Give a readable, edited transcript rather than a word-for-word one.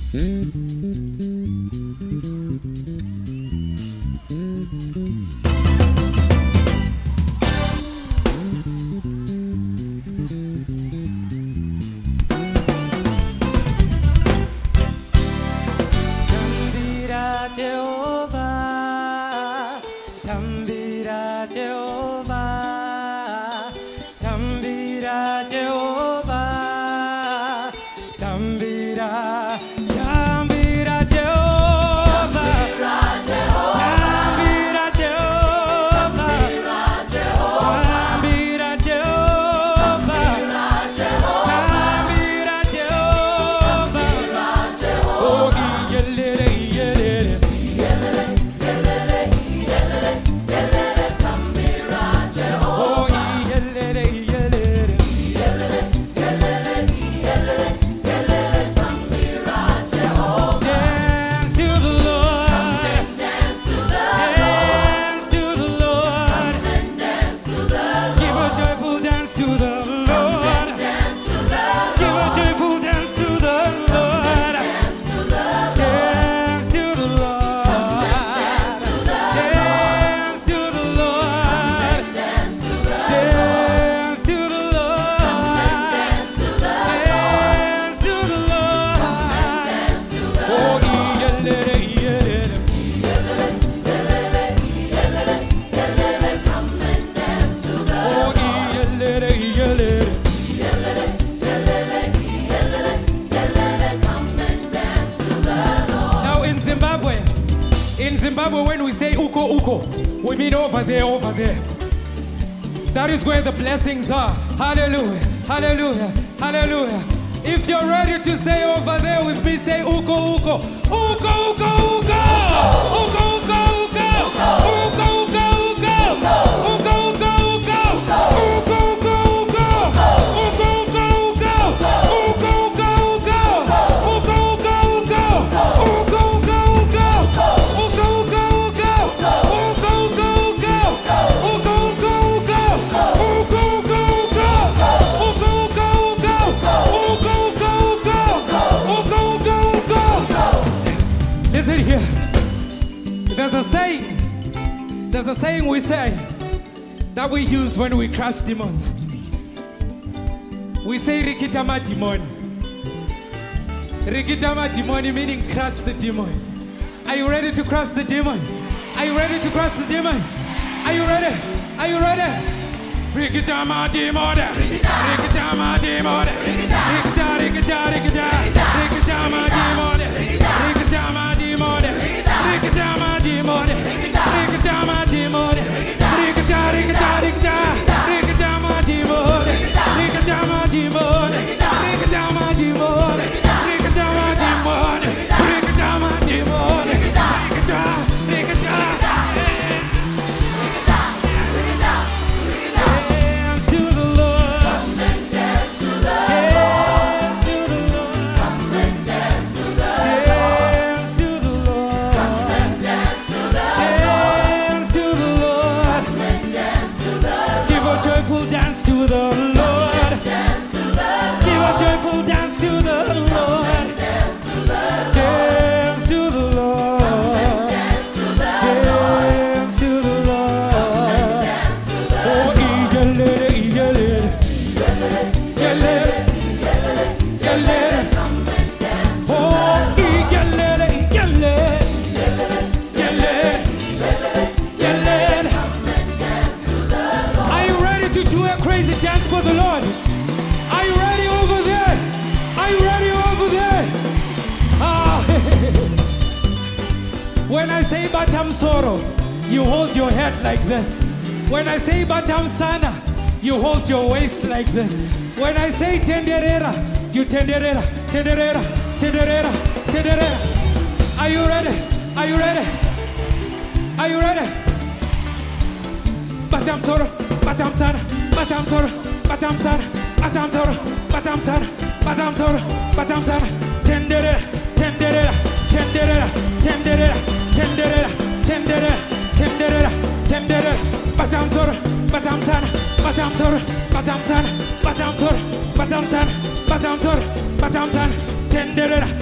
When we say uko uko, we mean over there, over there. That is where the blessings are. Hallelujah, hallelujah, hallelujah. If you're ready to say over there with me, say uko uko, uko uko uko, uko uko uko, uko uko uko, uko uko uko, uko uko uko, uko uko uko, uko uko uko, uko uko uko, uko uko Listen here. There's a saying we say that we use when we crush demons. We say rikitama demon. Rikitama demon meaning crush the demon. Are you ready to crush the demon? Are you ready to crush the demon? Are you ready? Are you ready? Rikitama demon. Rikitama demon. Rikita rikita rikita. Rikitama demon. Rikitama demon. Rikitama demon. Rikitama demon. Rikita rikita rikita. Rikitama demon. Rikitama demon. Rikitama demon. Rikitama demon. Rikitama demon. Rikita rikita. Dance to the Lord. Come and dance to the Lord. Dance to the Lord. Come and dance to the Lord. Dance to the Lord. Come and dance to the Lord. Dance to the Lord. Come and dance to the Lord. Give a joyful dance to the Lord. Dance to the Lord. Give a joyful dance to the Lord. Dance to the Lord. Dance to the Lord. Dance to the Lord. Dance to the Lord. Oh, eagle, eagle, come and dance to the Lord. Oh, eagle, eagle, come and dance to the Lord. Are you ready to do a crazy dance for the Lord? Are you ready over there? Are you ready over there? Ah. When I say Batam Soro, you hold your head like this. When I say Batam Sana, you hold your waist like this. When I say Tenderera, you tenderera, tenderera, tenderera, tenderera. Are you ready? Are you ready? Are you ready? Batam Soro, Batam Sana, Batam Soro, Batam Sana, Batam Soro, Batam Sana, Batam Soro, Batam Sana. Tenderera, tenderera, tenderera, tenderera, tenderera, tenderera, tenderera, tenderera. Batam Soro, Batam Sana, Batam Soro, Batam Sana, Batam Soro, Batam Sana, Batam Soro, Batam Sana. Tenderera,